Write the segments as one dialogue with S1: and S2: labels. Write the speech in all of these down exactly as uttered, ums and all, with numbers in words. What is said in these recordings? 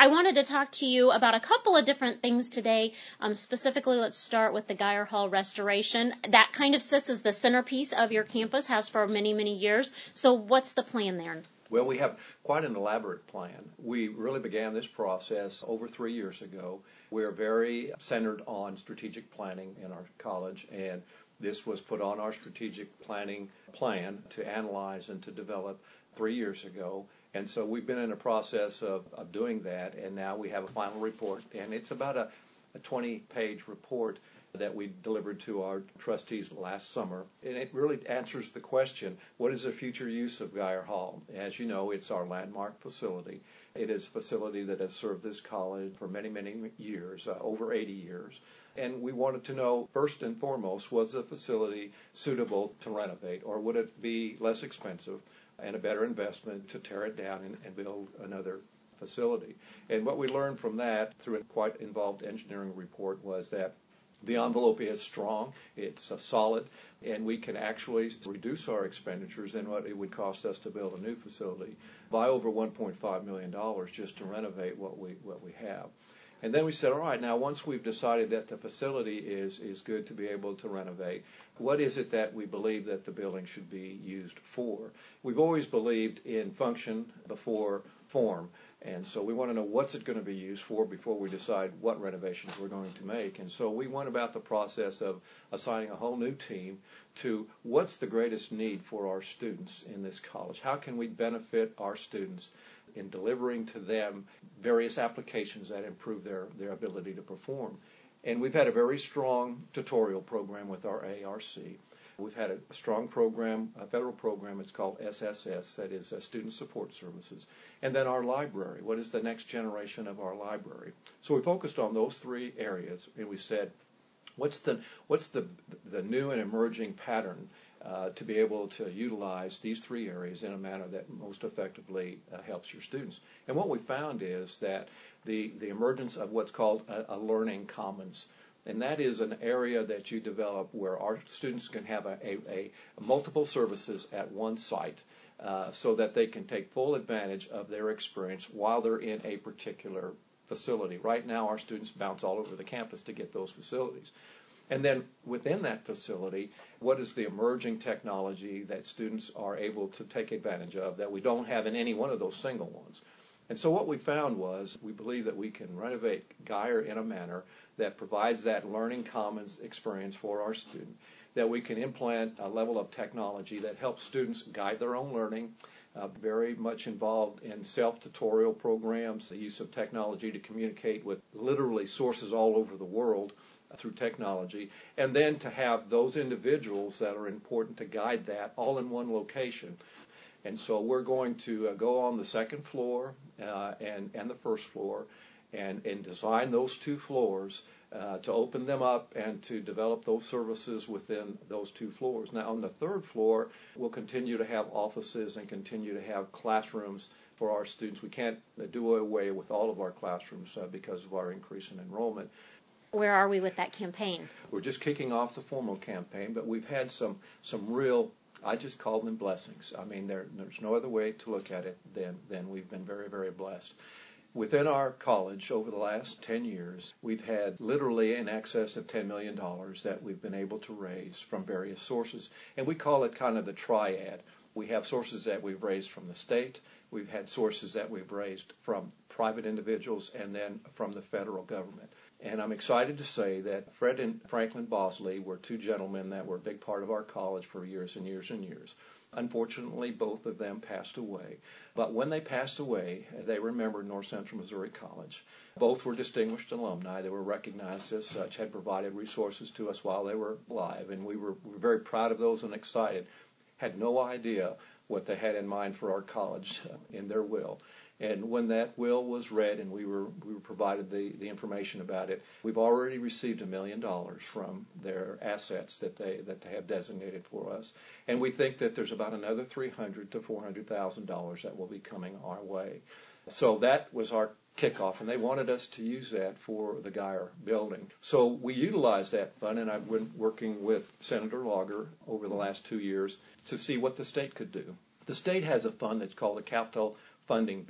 S1: I wanted to talk to you about a couple of different things today. Um, specifically, let's start with the Geyer Hall restoration. That kind of sits as the centerpiece of your campus, has for many, many years. So what's the plan there?
S2: Well, we have quite an elaborate plan. We really began this process over three years ago. We're very centered on strategic planning in our college, and this was put on our strategic planning plan to analyze and to develop three years ago. And so we've been in a process of, of doing that, and now we have a final report, and it's about a, a twenty-page report that we delivered to our trustees last summer. And it really answers the question, what is the future use of Geyer Hall? As you know, it's our landmark facility. It is a facility that has served this college for many, many years, uh, over eighty years. And we wanted to know, first and foremost, was the facility suitable to renovate, or would it be less expensive and a better investment to tear it down and, and build another facility? And what we learned from that through a quite involved engineering report was that the envelope is strong, it's uh, solid, and we can actually reduce our expenditures than what it would cost us to build a new facility by over one point five million dollars just to renovate what we what we have. And then we said, all right, now once we've decided that the facility is, is good to be able to renovate, what is it that we believe that the building should be used for? We've always believed in function before form. And so we want to know what's it going to be used for before we decide what renovations we're going to make. And so we went about the process of assigning a whole new team to what's the greatest need for our students in this college. How can we benefit our students in delivering to them various applications that improve their, their ability to perform? And we've had a very strong tutorial program with our A R C. We've had a strong program, a federal program, it's called S S S, that is uh, Student Support Services. And then our library, what is the next generation of our library? So we focused on those three areas, and we said, what's the what's the the new and emerging pattern uh, to be able to utilize these three areas in a manner that most effectively uh, helps your students? And what we found is that the, the emergence of what's called a, a learning commons, and that is an area that you develop where our students can have a, a, a multiple services at one site uh, so that they can take full advantage of their experience while they're in a particular facility. Right now, our students bounce all over the campus to get those facilities. And then within that facility, what is the emerging technology that students are able to take advantage of that we don't have in any one of those single ones? And so what we found was we believe that we can renovate Geyer in a manner that provides that learning commons experience for our student, that we can implant a level of technology that helps students guide their own learning, uh, very much involved in self-tutorial programs, the use of technology to communicate with literally sources all over the world through technology, and then to have those individuals that are important to guide that all in one location. And so we're going to uh, go on the second floor uh, and, and the first floor and, and design those two floors uh, to open them up and to develop those services within those two floors. Now, on the third floor, we'll continue to have offices and continue to have classrooms for our students. We can't do away with all of our classrooms uh, because of our increase in enrollment.
S1: Where are we with that campaign?
S2: We're just kicking off the formal campaign, but we've had some some real, I just call them blessings. I mean, there, there's no other way to look at it than, than we've been very, very blessed. Within our college, over the last ten years, we've had literally in excess of ten million dollars that we've been able to raise from various sources. And we call it kind of the triad. We have sources that we've raised from the state, we've had sources that we've raised from private individuals, and then from the federal government. And I'm excited to say that Fred and Franklin Bosley were two gentlemen that were a big part of our college for years and years and years. Unfortunately, both of them passed away. But when they passed away, they remembered North Central Missouri College. Both were distinguished alumni. They were recognized as such, had provided resources to us while they were alive, and we were, we were very proud of those and excited. Had no idea what they had in mind for our college in their will. And when that will was read and we were we were provided the, the information about it, we've already received a million dollars from their assets that they that they have designated for us. And we think that there's about another three hundred to four hundred thousand dollars that will be coming our way. So that was our kickoff, and they wanted us to use that for the Geyer building. So we utilized that fund, and I've been working with Senator Lager over the last two years to see what the state could do. The state has a fund that's called the Capital Funding Bill,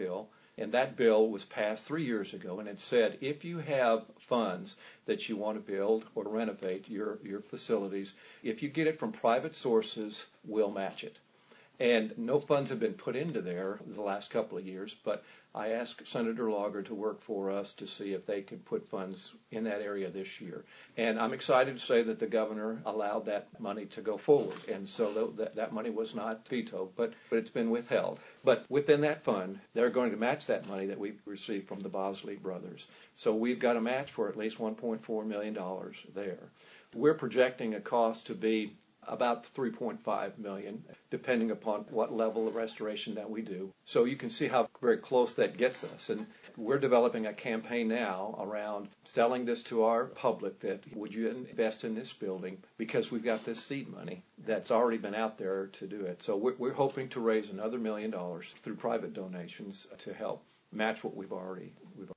S2: And that bill was passed three years ago, and it said if you have funds that you want to build or renovate your, your facilities, if you get it from private sources, we'll match it. And no funds have been put into there the last couple of years, but I asked Senator Laugher to work for us to see if they could put funds in that area this year. And I'm excited to say that the governor allowed that money to go forward. And so that, that money was not vetoed, but, but it's been withheld. But within that fund, they're going to match that money that we received from the Bosley brothers. So we've got a match for at least one point four million dollars there. We're projecting a cost to be about three point five million dollars, depending upon what level of restoration that we do. So you can see how very close that gets us. And we're developing a campaign now around selling this to our public that would you invest in this building, because we've got this seed money that's already been out there to do it. So we're, we're hoping to raise another million dollars through private donations to help match what we've already we've